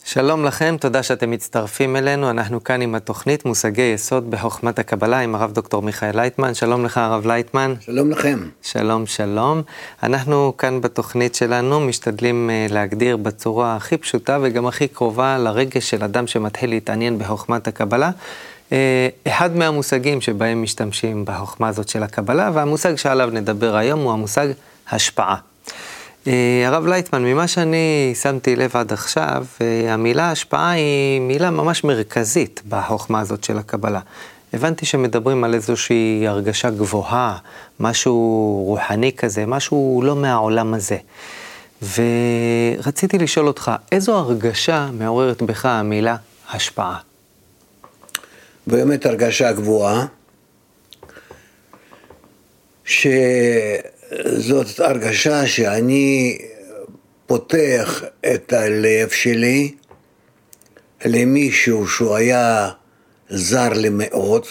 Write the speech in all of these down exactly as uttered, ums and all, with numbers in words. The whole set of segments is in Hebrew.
שלום לכם, תודה שאתם מצטרפים אלינו. אנחנו כאן עם התוכנית מושגי יסוד בחוכמת הקבלה עם הרב דוקטור מיכאל לייטמן. שלום לך הרב לייטמן. שלום לכם. שלום, שלום. אנחנו כאן בתוכנית שלנו משתדלים להגדיר בצורה הכי פשוטה וגם הכי קרובה לרגש של אדם שמתחיל להתעניין בחוכמת הקבלה. אחד מהמושגים שבהם משתמשים בחוכמה הזאת של הקבלה, והמושג שעליו נדבר היום הוא המושג השפעה. הרב לייטמן, ממה שאני שמתי לב עד עכשיו, המילה השפעה היא מילה ממש מרכזית בחוכמה הזאת של הקבלה. הבנתי שמדברים על איזושהי הרגשה גבוהה, משהו רוחני כזה, משהו לא מהעולם הזה. ורציתי לשאול אותך, איזו הרגשה מעוררת בך המילה השפעה? באמת הרגשה גבוהה, ש... זאת הרגשה שאני פותח את הלב שלי למישהו שהוא היה זר לי מאוד,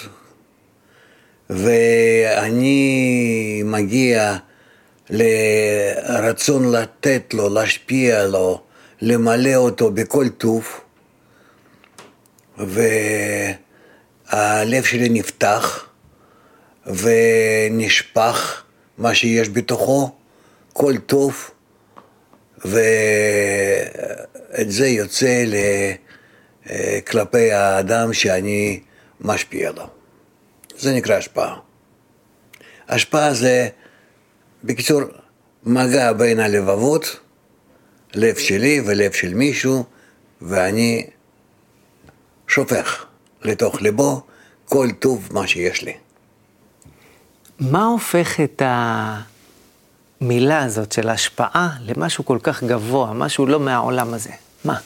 ואני מגיע לרצון לתת לו, להשפיע לו, למלא אותו בכל טוב, והלב שלי נפתח ונשפך מה שיש בתוכו, כל טוב, ואת זה יוצא כלפי האדם שאני משפיע לו. זה נקרא השפעה. השפעה זה, בקיצור, מגע בין הלבבות, לב שלי ולב של מישהו, ואני שופך לתוך ליבו כל טוב מה שיש לי. מה הופך את המילה הזאת של השפעה למשהו כל כך גבוה, משהו לא מהעולם הזה? מה?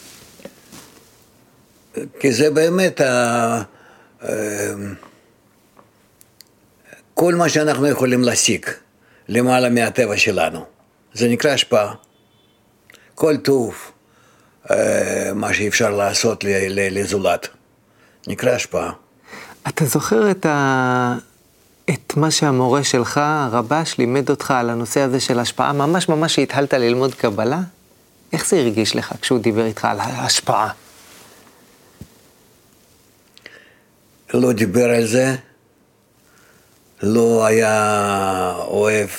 כי זה באמת ה... כל מה שאנחנו יכולים להשיג למעלה מהטבע שלנו. זה נקרא השפעה. כל טוב, מה שאפשר לעשות לזולת, נקרא השפעה. אתה זוכר את ה... את מה שהמורה שלך, הרבש, לימד אותך על הנושא הזה של השפעה, ממש ממש שהתחלת ללמוד קבלה? איך זה הרגיש לך כשהוא דיבר איתך על ההשפעה? לא דיבר על זה, לא היה אוהב,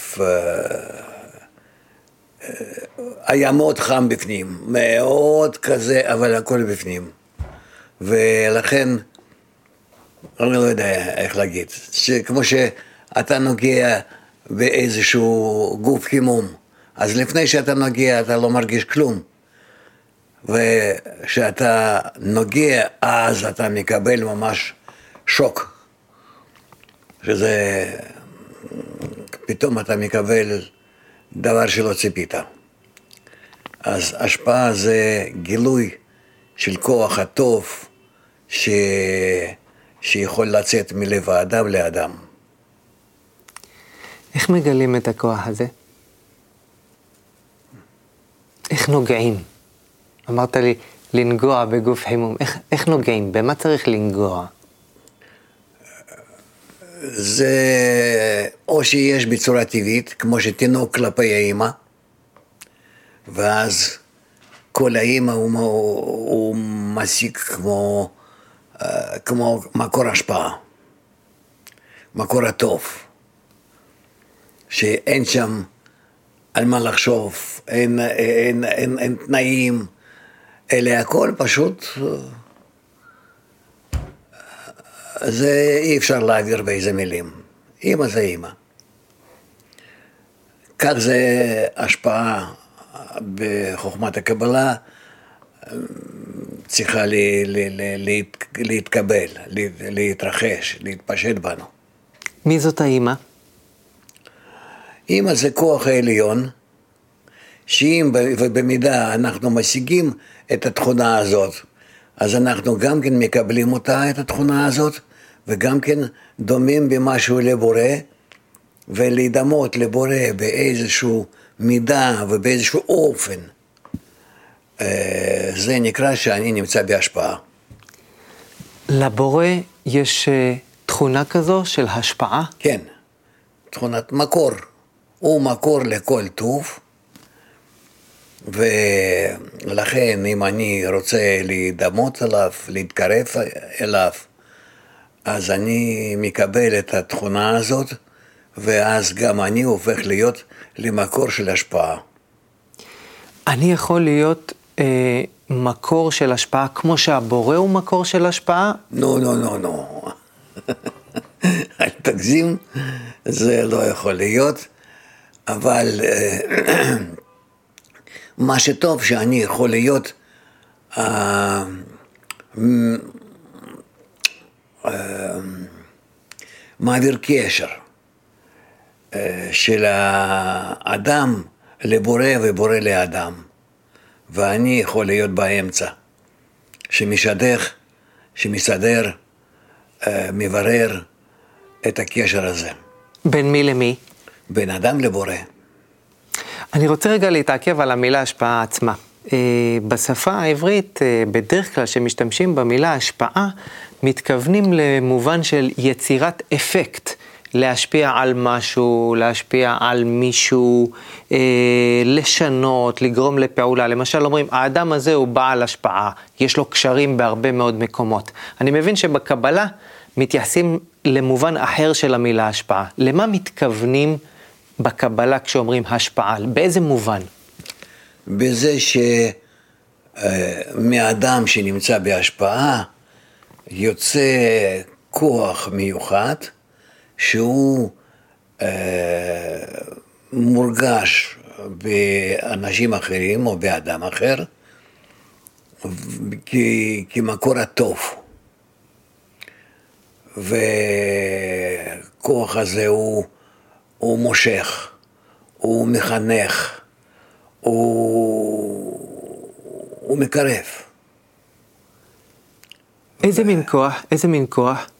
היה מאוד חם בפנים, מאוד כזה, אבל הכל בפנים. ולכן, אני לא יודע איך להגיד, שכמו שאתה נוגע באיזשהו גוף חימום, אז לפני שאתה נוגע אתה לא מרגיש כלום, ושאתה נוגע אז אתה מקבל ממש שוק, שזה פתאום אתה מקבל דבר שלא ציפית. אז השפעה זה גילוי של כוח הטוב ש... שיכול לצאת מלב האדם לאדם. איך מגלים את הכוח הזה? איך נוגעים? אמרת לי, לנגוע בגוף חימום. איך, איך נוגעים? במה צריך לנגוע? זה או שיש בצורה טבעית, כמו שתינוק כלפי האמא, ואז כל האמא הוא, הוא מסיק כמו... כמו מקור השפעה, מקור הטוב, שאין שם על מה לחשוב, אין, אין, אין, אין תנאים, אלא הכל פשוט, זה אי אפשר להעביר באיזה מילים, אמא זה אמא. כך זה השפעה בחוכמת הקבלה, צריכה לי, לי, לי, לי, להתקבל, לי, להתרחש, להתפשט בנו. מי זאת האמא? אמא זה כוח העליון, שאם ובמידה אנחנו משיגים את התכונה הזאת, אז אנחנו גם כן מקבלים אותה, את התכונה הזאת, וגם כן דומים במשהו לבורא, ולהידמות לבורא באיזשהו מידה ובאיזשהו אופן. זה נקרא שאני נמצא בהשפעה. לבורא יש תכונה כזו של השפעה? כן, תכונת מקור. הוא מקור לכל טוב, ולכן אם אני רוצה להידמות אליו, להתקרב אליו, אז אני מקבל את התכונה הזאת, ואז גם אני הופך להיות למקור של השפעה. אני יכול להיות אה, מקור של השפעה, כמו שהבורא הוא מקור של השפעה? נו, נו, נו, נו. אל תגזים, זה לא יכול להיות, אבל מה שטוב שאני יכול להיות אה, אה, מעביר קשר אה, של האדם לבורא ובורא לאדם, ואני יכול להיות באמצע, שמשדך, שמסדר, אה, מברר את הקשר הזה. בין מי למי? בין אדם לבורא. אני רוצה רגע להתעכב על המילה השפעה עצמה. בשפה העברית, בדרך כלל שמשתמשים במילה השפעה, מתכוונים למובן של יצירת אפקט, להשפיע על משהו, להשפיע על מישהו, לשנות, לגרום לפעולה. למשל אומרים, האדם הזה הוא בעל השפעה, יש לו קשרים בהרבה מאוד מקומות. אני מבין שבקבלה מתייחסים למובן אחר של המילה השפעה. למה מתכוונים בקבלה כשאומרים השפעה? באיזה מובן? בזה שמאדם שנמצא בהשפעה יוצא כוח מיוחד שהוא אה, מורגש באנשים אחרים או באדם אחר כ, כמקור הטוב. וכוח הזה הוא, הוא מושך, הוא מחנך, הוא, הוא מקרב. איזה מין כוח? איזה מין כוח?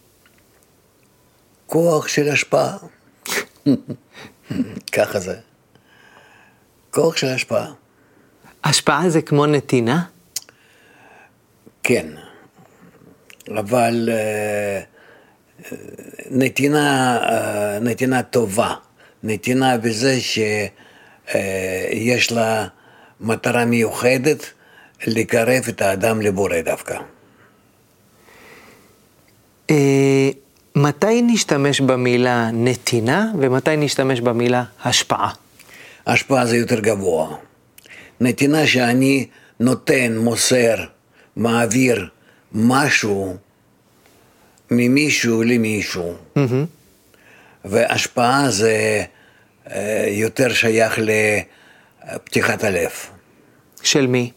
כוח של השפעה. ככה זה. כוח של השפעה. השפעה זה כמו נתינה? כן. אבל נתינה, נתינה טובה. נתינה בזה שיש לה מטרה מיוחדת לקרב את האדם לבורא דווקא. מתי נשתמש במילה נתינה ומתי נשתמש במילה השפעה? השפעה זה יותר גבוה. נתינה שאני נותן, מוסר, מעביר משהו ממישהו למישהו. Mm-hmm. והשפעה זה יותר שייך לפתיחת הלב. של מי?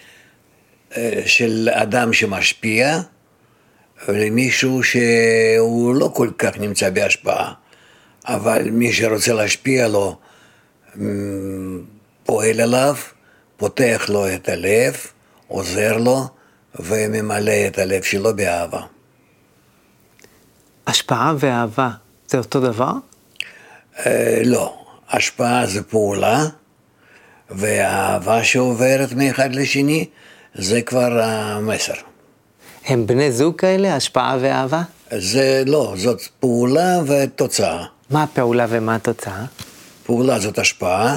של אדם שמשפיע, למישהו שהוא לא כל כך נמצא בהשפעה, אבל מי שרוצה להשפיע לו, פועל עליו, פותח לו את הלב, עוזר לו, וממלא את הלב שלו באהבה. השפעה ואהבה זה אותו דבר? אה, לא, השפעה זה פעולה, והאהבה שעוברת מאחד לשני, זה כבר המסר. הם בני זוג כאלה, השפעה ואהבה? זה לא, זאת פעולה ותוצאה. מה הפעולה ומה התוצאה? פעולה זאת השפעה,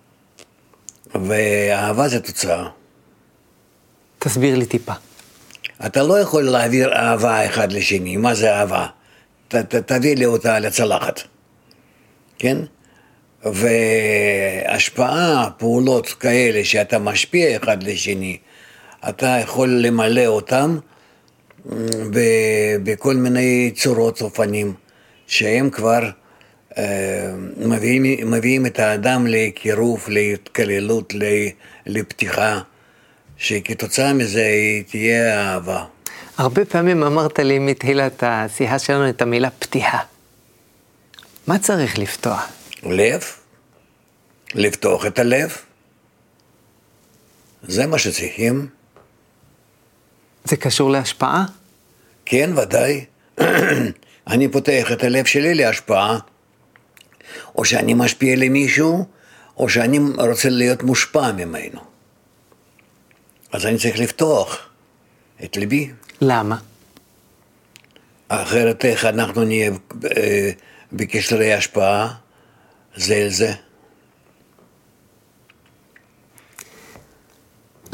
ואהבה זה תוצאה. תסביר לי טיפה. אתה לא יכול להעביר אהבה אחד לשני. מה זה אהבה? ת, ת, תביא לי אותה לצלחת. כן? והשפעה, פעולות כאלה שאתה משפיע אחד לשני, אתה יכול למלא אותם בכל מיני צורות אופנים, שהם כבר אה, מביאים, מביאים את האדם לקירוב, להתקללות, לפתיחה, שכתוצאה מזה היא תהיה אהבה. הרבה פעמים אמרת לי מתחילת השיחה שלנו את המילה פתיחה. מה צריך לפתוח? לב, לפתוח את הלב, זה מה שצריכים. זה קשור להשפעה? כן, ודאי. אני פותח את הלב שלי להשפעה, או שאני משפיע למישהו, או שאני רוצה להיות מושפע ממנו. אז אני צריך לפתוח את ליבי. למה? אחרת איך אנחנו נהיה בקשרי השפעה זה אל זה.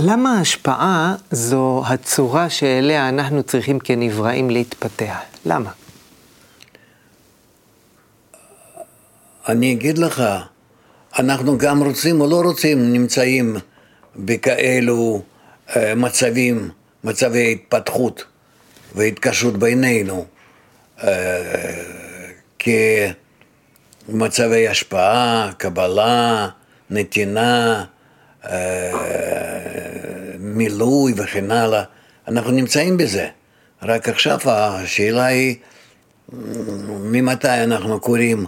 למה ההשפעה זו הצורה שאליה אנחנו צריכים כנבראים להתפתח? למה? אני אגיד לך, אנחנו גם רוצים או לא רוצים, נמצאים בכאלו אה, מצבים, מצבי התפתחות והתקשרות בינינו, אה, כמצבי השפעה, קבלה, נתינה, אה, מילוי וכן הלאה. אנחנו נמצאים בזה. רק עכשיו השאלה היא, ממתי אנחנו קוראים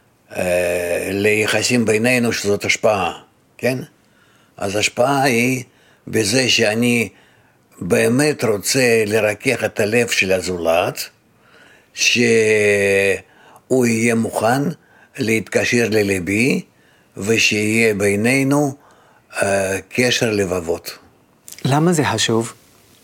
ליחסים בינינו שזאת השפעה, כן? אז השפעה היא בזה שאני באמת רוצה לרכך את הלב של הזולת, שהוא יהיה מוכן להתקשר ללבי, ושיהיה בינינו uh, קשר לבבות. למה זה חשוב?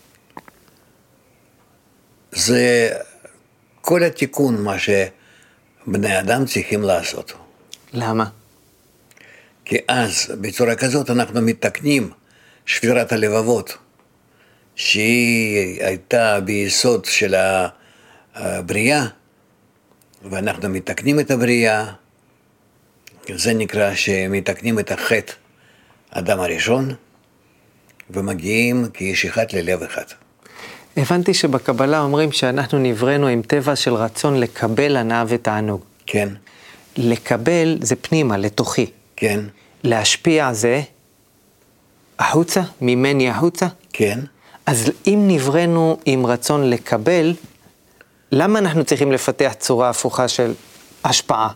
זה כל התיקון מה ש... בני אדם צריכים לעשות. למה? כי אז בצורה כזאת אנחנו מתקנים שבירת הלבבות, שהיא הייתה ביסוד של הבריאה, ואנחנו מתקנים את הבריאה, זה נקרא שמתקנים את החטא אדם הראשון, ומגיעים כאיש אחד ללב אחד. הבנתי שבקבלה אומרים שאנחנו נבראנו עם טבע של רצון לקבל הנאה ותענוג. כן. לקבל זה פנימה, לתוכי. כן. להשפיע זה החוצה, ממני החוצה. כן. אז אם נבראנו עם רצון לקבל, למה אנחנו צריכים לפתח צורה הפוכה של השפעה?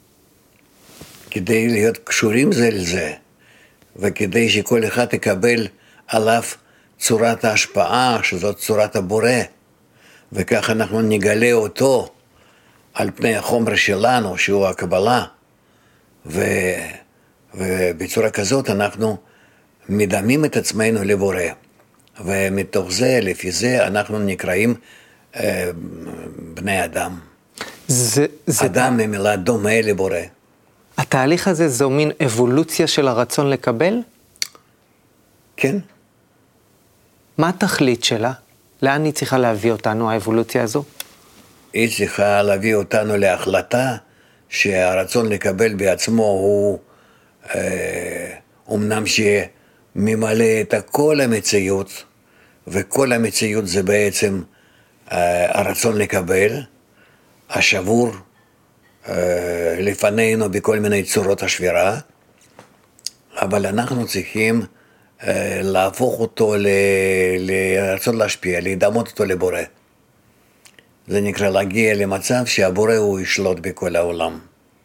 כדי להיות קשורים זה לזה, וכדי שכל אחד יקבל עליו צורת ההשפעה, שזאת צורת הבורא, וכך אנחנו נגלה אותו על פני החומר שלנו, שהוא הקבלה, ו... ובצורה כזאת אנחנו מדמים את עצמנו לבורא, ומתוך זה, לפי זה, אנחנו נקראים אה, בני אדם. זה, זה... אדם ממילה דומה לבורא. התהליך הזה זו מין אבולוציה של הרצון לקבל? כן. מה התכלית שלה? לאן היא צריכה להביא אותנו, האבולוציה הזו? היא צריכה להביא אותנו להחלטה שהרצון לקבל בעצמו הוא אה, אומנם שממלא את כל המציאות, וכל המציאות זה בעצם אה, הרצון לקבל, השבור אה, לפנינו בכל מיני צורות השבירה, אבל אנחנו צריכים להפוך אותו, לרצות להשפיע, להידמות אותו לבורא. זה נקרא להגיע למצב שהבורא הוא ישלוט בכל העולם.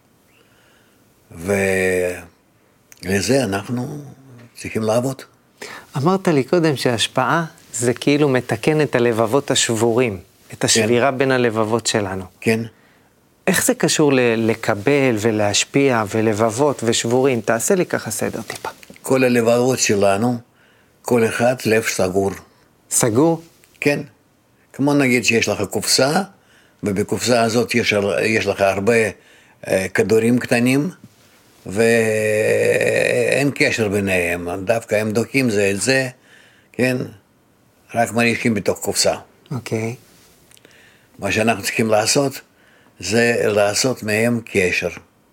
ולזה אנחנו צריכים לעבוד. אמרת לי קודם שההשפעה זה כאילו מתקן את הלבבות השבורים, את השבירה כן. בין הלבבות שלנו. כן. איך זה קשור ל- לקבל ולהשפיע ולבבות ושבורים? תעשה לי ככה סדר טיפה. כל הלבבות שלנו, כל אחד לב סגור. סגור? כן. כמו נגיד שיש לך קופסה, ובקופסה הזאת יש, יש לך הרבה אה, כדורים קטנים, ואין קשר ביניהם, דווקא הם דוקים זה את זה, כן? רק מריחים בתוך קופסה. אוקיי. מה שאנחנו צריכים לעשות, זה לעשות מהם קשר.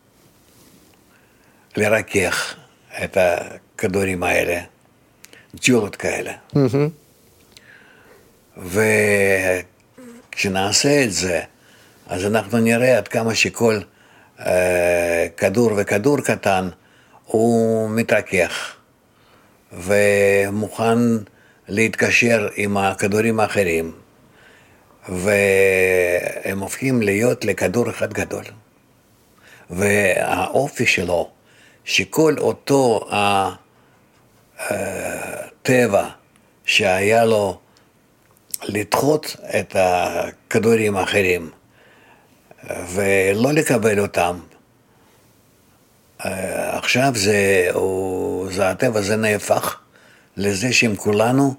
לרכך את הכדורים האלה, ג'ולות כאלה. Mm-hmm. וכשנעשה את זה, אז אנחנו נראה עד כמה שכל אה, כדור וכדור קטן הוא מתרכך ומוכן להתקשר עם הכדורים האחרים, והם הופכים להיות לכדור אחד גדול. והאופי שלו, שכל אותו הטבע שהיה לו לדחות את הכדורים האחרים ולא לקבל אותם, עכשיו זה, הוא, זה הטבע זה נהפך לזה שהם כולנו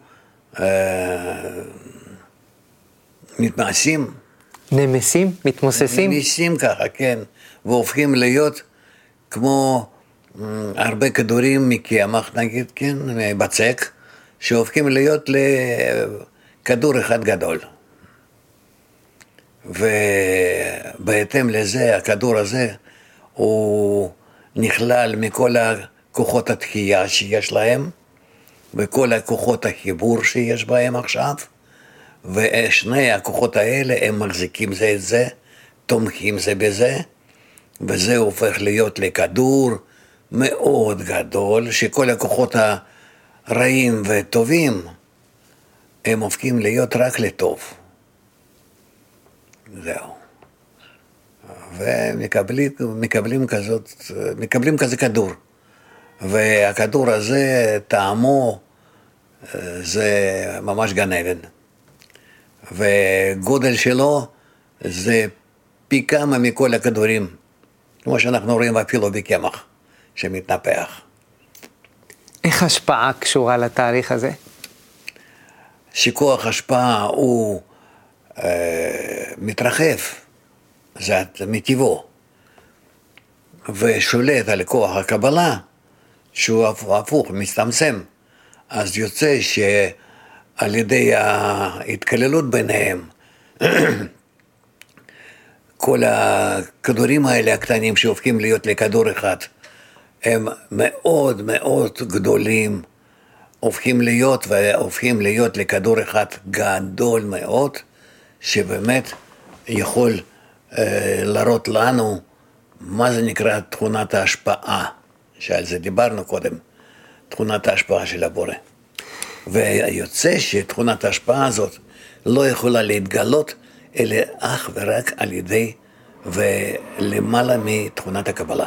מתמעשים. נמסים? מתמוססים? נמסים ככה, כן. והופכים להיות כמו הרבה כדורים מקמח, נגיד, כן, מבצק, שהופכים להיות לכדור אחד גדול. ובהתאם לזה, הכדור הזה, הוא נכלל מכל הכוחות התחייה שיש להם, וכל הכוחות החיבור שיש בהם עכשיו, ושני הכוחות האלה הם מחזיקים זה את זה, תומכים זה בזה, וזה הופך להיות לכדור מאוד גדול, שכל הכוחות הרעים וטובים, הם הופכים להיות רק לטוב. זהו. ומקבלים מקבלים כזאת, מקבלים כזה כדור. והכדור הזה, טעמו, זה ממש גן עדן. וגודל שלו זה פי כמה מכל הכדורים, כמו שאנחנו רואים אפילו בקמח שמתנפח. איך השפעה קשורה לתהליך הזה? שכוח השפעה הוא אה, מתרחב, זה מטבעו, ושולט על כוח הקבלה, שהוא הפוך, מצטמצם. אז יוצא שעל ידי ההתקללות ביניהם, כל הכדורים האלה הקטנים שהופכים להיות לכדור אחד, הם מאוד מאוד גדולים, הופכים להיות והופכים להיות לכדור אחד גדול מאוד, שבאמת יכול אה, להראות לנו מה זה נקרא תכונת ההשפעה, שעל זה דיברנו קודם, תכונת ההשפעה של הבורא. ויוצא שתכונת ההשפעה הזאת לא יכולה להתגלות, אלא אך ורק על ידי ולמעלה מתכונת הקבלה.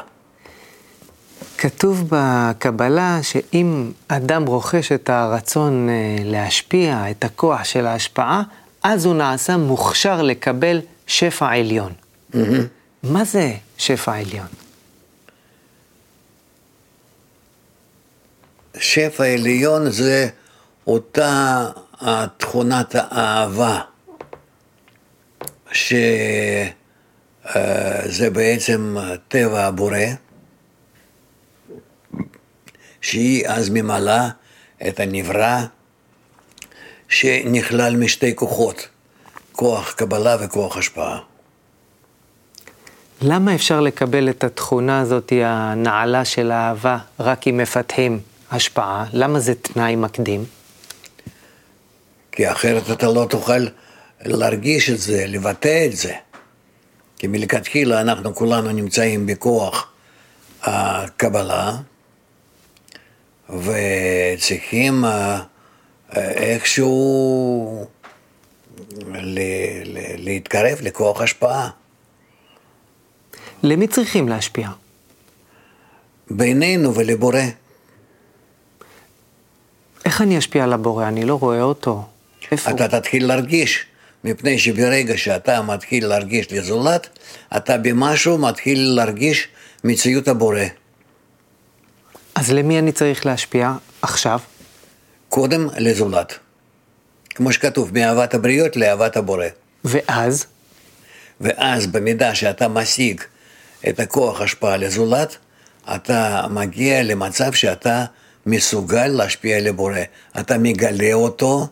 כתוב בקבלה שאם אדם רוכש את הרצון להשפיע, את הכוח של ההשפעה, אז הוא נעשה מוכשר לקבל שפע עליון. Mm-hmm. מה זה שפע עליון? שפע עליון זה אותה תכונת האהבה, שזה בעצם טבע הבורא, שהיא אז ממלאה את הנברא, שנכלל משתי כוחות, כוח קבלה וכוח השפעה. למה אפשר לקבל את התכונה הזאת, הנעלה של האהבה, רק אם מפתחים השפעה? למה זה תנאי מקדים? כי אחרת אתה לא תוכל להרגיש את זה, לבטא את זה. כי מלכתחילה אנחנו כולנו נמצאים בכוח הקבלה, וצריכים איכשהו להתקרב לכוח השפעה. למי צריכים להשפיע? בינינו ולבורא. איך אני אשפיע על הבורא? אני לא רואה אותו. איפה? אתה תתחיל להרגיש, מפני שברגע שאתה מתחיל להרגיש לזולת, אתה במשהו מתחיל להרגיש מציאות הבורא. אז למי אני צריך להשפיע עכשיו? קודם לזולת. כמו שכתוב, מאהבת הבריות לאהבת הבורא. ואז? ואז במידה שאתה משיג את הכוח השפעה לזולת, אתה מגיע למצב שאתה מסוגל להשפיע לבורא. אתה מגלה אותו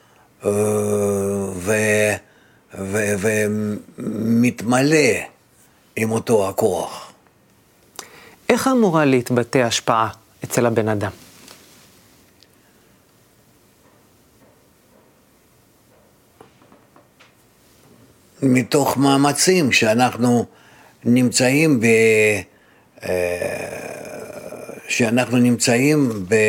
ו... ו... ומתמלא עם אותו הכוח. איך אמורה להתבטא השפעה אצל הבן אדם? מתוך מאמצים שאנחנו נמצאים ב... שאנחנו נמצאים ב...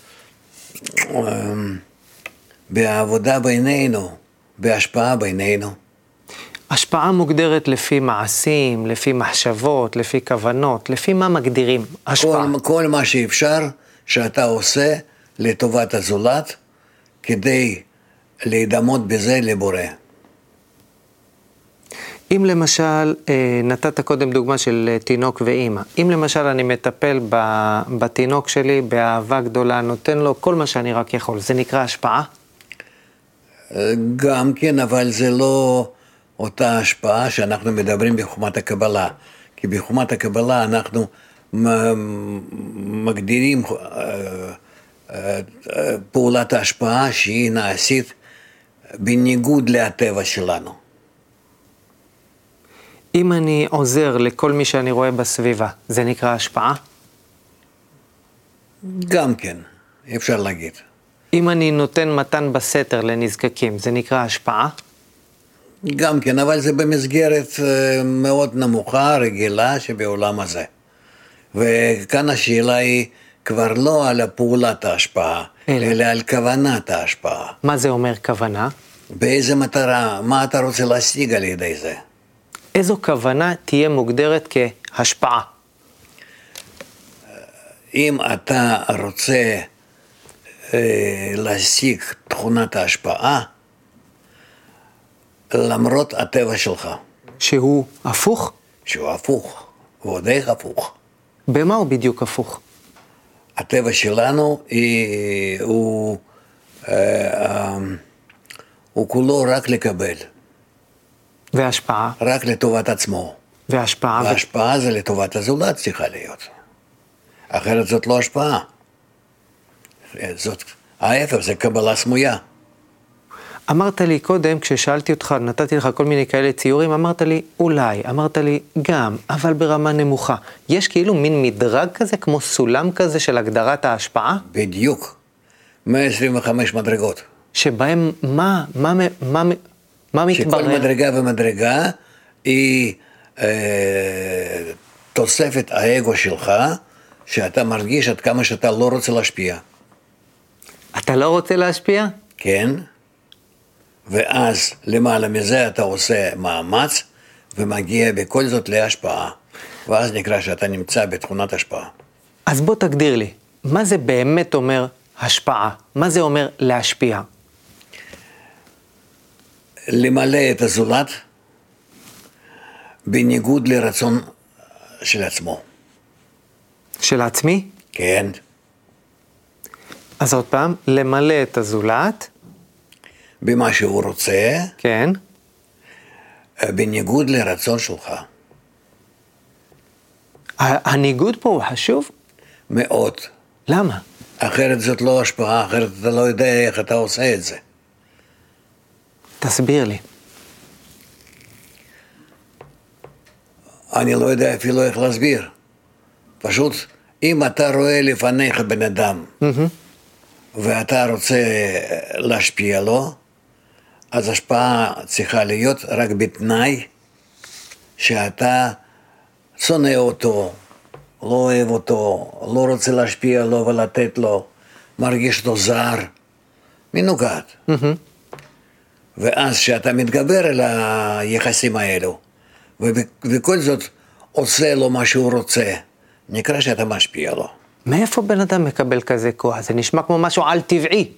בעבודה בינינו, בהשפעה בינינו. השפעה מוגדרת לפי מעשים, לפי מחשבות, לפי כוונות, לפי מה מגדירים השפעה? כל, כל מה שאפשר שאתה עושה לטובת הזולת, כדי להידמות בזה לבורא. אם למשל, נתת קודם דוגמה של תינוק ואימא, אם למשל אני מטפל בתינוק שלי באהבה גדולה, נותן לו כל מה שאני רק יכול, זה נקרא השפעה? גם כן, אבל זה לא אותה השפעה שאנחנו מדברים בחוכמת הקבלה. כי בחוכמת הקבלה אנחנו מגדירים פעולת ההשפעה שהיא נעשית בניגוד לטבע שלנו. אם אני עוזר לכל מי שאני רואה בסביבה, זה נקרא השפעה? גם כן, אפשר להגיד. אם אני נותן מתן בסתר לנזקקים, זה נקרא השפעה? גם כן, אבל זה במסגרת מאוד נמוכה, רגילה, שבעולם הזה. וכאן השאלה היא כבר לא על פעולת ההשפעה, אלא, אלא על כוונת ההשפעה. מה זה אומר כוונה? באיזה מטרה, מה אתה רוצה להשיג על ידי זה? איזו כוונה תהיה מוגדרת כהשפעה? אם אתה רוצה אה, להשיג תכונת ההשפעה, למרות הטבע שלך. שהוא הפוך? שהוא הפוך, ועוד איך הפוך. במה הוא בדיוק הפוך? הטבע שלנו היא, הוא, אה, הוא כולו רק לקבל. והשפעה? רק לטובת עצמו. והשפעה? וההשפעה ו... זה לטובת הזולת צריכה להיות. אחרת זאת לא השפעה. זאת, ההפך, זה קבלה סמויה. אמרת לי קודם, כששאלתי אותך, נתתי לך כל מיני כאלה ציורים, אמרת לי אולי, אמרת לי גם, אבל ברמה נמוכה. יש כאילו מין מדרג כזה, כמו סולם כזה של הגדרת ההשפעה? בדיוק. מאה עשרים וחמש מדרגות. שבהם מה, מה, מה, מה מתברר? שכל מדרגה ומדרגה היא אה, תוספת האגו שלך, שאתה מרגיש עד כמה שאתה לא רוצה להשפיע. אתה לא רוצה להשפיע? כן. ואז למעלה מזה אתה עושה מאמץ, ומגיע בכל זאת להשפעה. ואז נקרא שאתה נמצא בתכונת השפעה. אז בוא תגדיר לי, מה זה באמת אומר השפעה? מה זה אומר להשפיע? למלא את הזולת בניגוד לרצון של עצמו. של עצמי? כן. אז עוד פעם, למלא את הזולת. במה שהוא רוצה. כן. בניגוד לרצון שלך. הניגוד פה הוא חשוב? מאוד. למה? אחרת זאת לא השפעה, אחרת אתה לא יודע איך אתה עושה את זה. תסביר לי. אני לא יודע אפילו איך להסביר. פשוט, אם אתה רואה לפניך בן אדם, mm-hmm. ואתה רוצה להשפיע לו, אז השפעה צריכה להיות רק בתנאי שאתה שונא אותו, לא אוהב אותו, לא רוצה להשפיע לו ולתת לו, מרגיש אותו זר, מנוגד. Mm-hmm. ואז שאתה מתגבר על היחסים האלו, ובכל זאת עושה לו מה שהוא רוצה, נקרא שאתה משפיע לו. מאיפה בן אדם מקבל כזה כוח? זה נשמע כמו משהו על טבעי.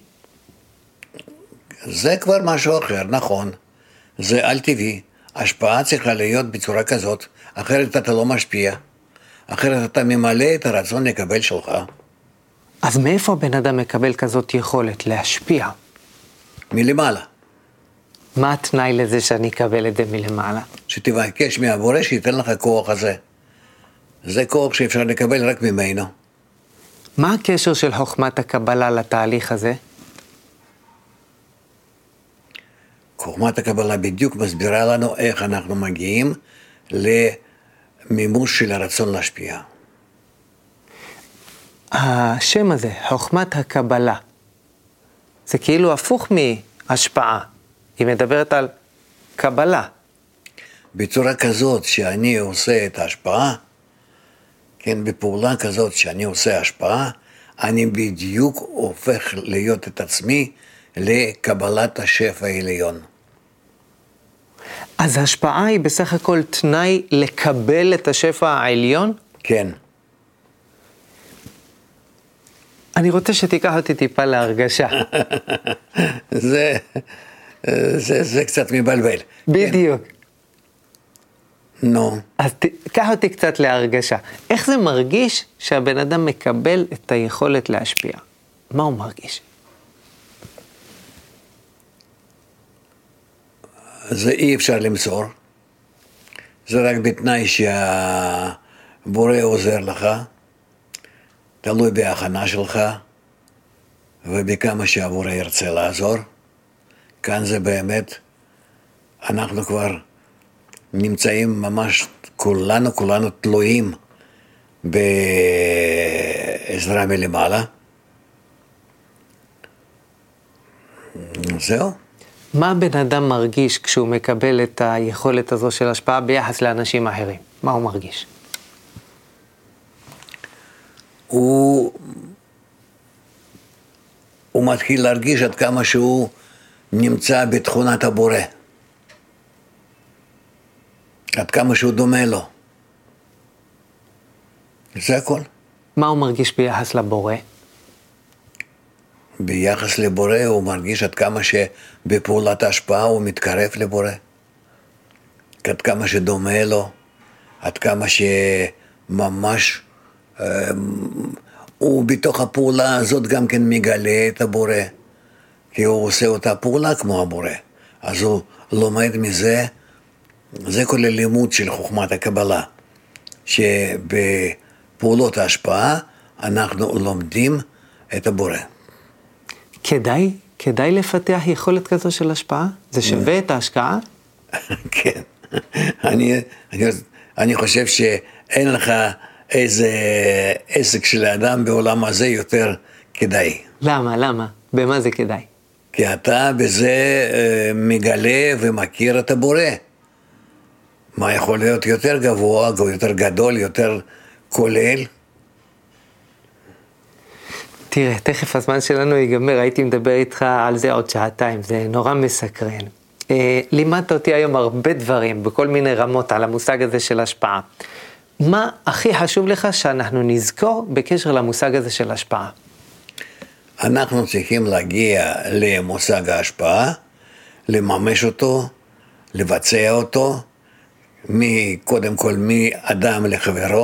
זה כבר משהו אחר, נכון. זה על טבעי. השפעה צריכה להיות בצורה כזאת, אחרת אתה לא משפיע. אחרת אתה ממלא את הרצון לקבל שלך. אז מאיפה בן אדם מקבל כזאת יכולת להשפיע? מלמעלה. מה התנאי לזה שאני אקבל את זה מלמעלה? שתבקש מהבורא שייתן לך כוח הזה. זה כוח שאפשר לקבל רק ממנו. מה הקשר של חוכמת הקבלה לתהליך הזה? חוכמת הקבלה בדיוק מסבירה לנו איך אנחנו מגיעים למימוש של הרצון להשפיע. השם הזה, חוכמת הקבלה, זה כאילו הפוך מהשפעה. היא מדברת על קבלה. בצורה כזאת שאני עושה את ההשפעה, כן, בפעולה כזאת שאני עושה השפעה, אני בדיוק הופך להיות את עצמי לקבלת השפע העליון. אז ההשפעה היא בסך הכל תנאי לקבל את השפע העליון? כן. אני רוצה שתיקח אותי טיפה להרגשה. זה, זה, זה קצת מבלבל. בדיוק. כן. נו. אז תיקח אותי קצת להרגשה. איך זה מרגיש שהבן אדם מקבל את היכולת להשפיע? מה הוא מרגיש? זה אי אפשר למסור. זה רק בתנאי שהבורא עוזר לך, תלוי בהכנה שלך, ובכמה שהבורא ירצה לעזור. כאן זה באמת, אנחנו כבר נמצאים ממש, כולנו, כולנו תלויים בעזרה מלמעלה. זהו. מה בן אדם מרגיש כשהוא מקבל את היכולת הזו של השפעה ביחס לאנשים אחרים? מה הוא מרגיש? הוא, הוא מתחיל להרגיש עד כמה שהוא נמצא בתכונת הבורא. עד כמה שהוא דומה לו. זה הכל. מה הוא מרגיש ביחס לבורא? ביחס לבורא הוא מרגיש עד כמה שבפעולת ההשפעה הוא מתקרב לבורא. עד כמה שדומה לו. עד כמה שממש אה, הוא בתוך הפעולה הזאת גם כן מגלה את הבורא. כי הוא עושה אותה פעולה כמו הבורא. אז הוא לומד מזה. זה כל הלימוד של חוכמת הקבלה. שבפעולות ההשפעה אנחנו לומדים את הבורא. כדאי? כדאי לפתח יכולת כזו של השפעה? זה שווה את ההשקעה? כן. אני, אני, אני חושב שאין לך איזה עסק של האדם בעולם הזה יותר כדאי. למה? למה? במה זה כדאי? כי אתה בזה מגלה ומכיר את הבורא. מה יכול להיות יותר גבוה, יותר גדול, יותר כולל? תראה, תכף הזמן שלנו ייגמר, הייתי מדבר איתך על זה עוד שעתיים, זה נורא מסקרן. אה, לימדת אותי היום הרבה דברים, בכל מיני רמות, על המושג הזה של השפעה. מה הכי חשוב לך שאנחנו נזכור בקשר למושג הזה של השפעה? אנחנו צריכים להגיע למושג ההשפעה, לממש אותו, לבצע אותו, קודם כל מאדם לחברו,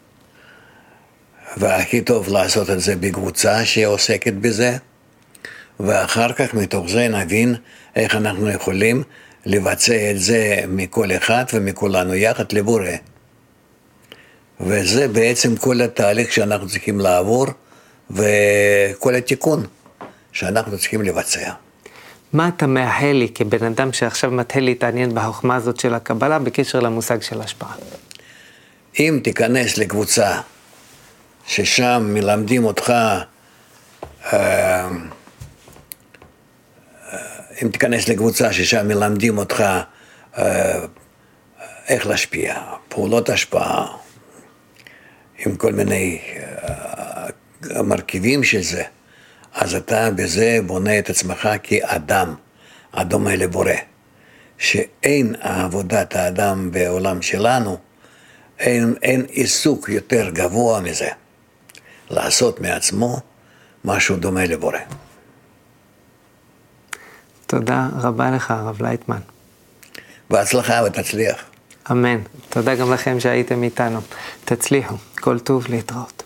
והכי טוב לעשות את זה בקבוצה שעוסקת בזה, ואחר כך מתוך זה נבין איך אנחנו יכולים לבצע את זה מכל אחד ומכולנו יחד לבורא. וזה בעצם כל התהליך שאנחנו צריכים לעבור, וכל התיקון שאנחנו צריכים לבצע. מה אתה מאחל לי כבן אדם שעכשיו מתחיל להתעניין בחוכמה הזאת של הקבלה בקשר למושג של השפעה? אם תיכנס לקבוצה ששם מלמדים אותך, אם תיכנס לקבוצה ששם מלמדים אותך איך להשפיע, פעולות השפעה, עם כל מיני מרכיבים של זה, אז אתה בזה בונה את עצמך כאדם, הדומה לבורא. שאין עבודת האדם בעולם שלנו, אין, אין עיסוק יותר גבוה מזה. לעשות מעצמו משהו דומה לבורא. תודה רבה לך, הרב לייטמן. בהצלחה ותצליח. אמן. תודה גם לכם שהייתם איתנו. תצליחו. כל טוב להתראות.